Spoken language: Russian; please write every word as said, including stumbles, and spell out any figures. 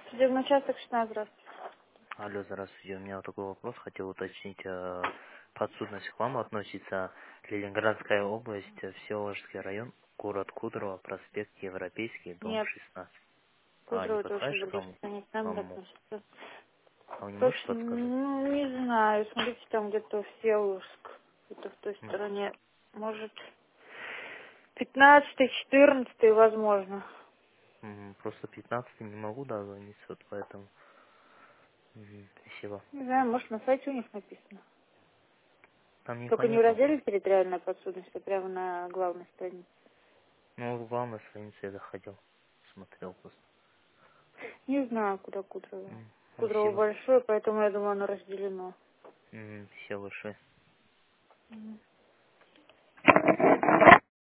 Судебный участок шестнадцать, здравствуйте. Алло, здравствуйте. У меня вот такой вопрос. Хотел уточнить. э, Подсудность к вам относится Ленинградская область, э, Всеволожский район, город Кудрово, проспект Европейский, дом Нет, шестнадцать. А, не Кудрово это очень подскажешь, близко, кому? они к нам Кому? относятся. А вы не можете Просто, подсказать? ну, не знаю, смотрите, там где-то Всеволожск, это в той М, стороне, может, пятнадцатый, четырнадцатый, возможно. мгм. Просто пятнадцатый не могу дозвониться, вот поэтому. Мгм. Спасибо. Не знаю, может, на сайте у них написано. Там Только не в непонятно разделе было. территориальная подсудность, а прямо на главной странице. Ну, вот главной странице я заходил. Смотрел просто. Не знаю, куда Кудрово. М, Кудрово Спасибо. большое, поэтому я думаю, оно разделено. М, Спасибо большое. Мгм.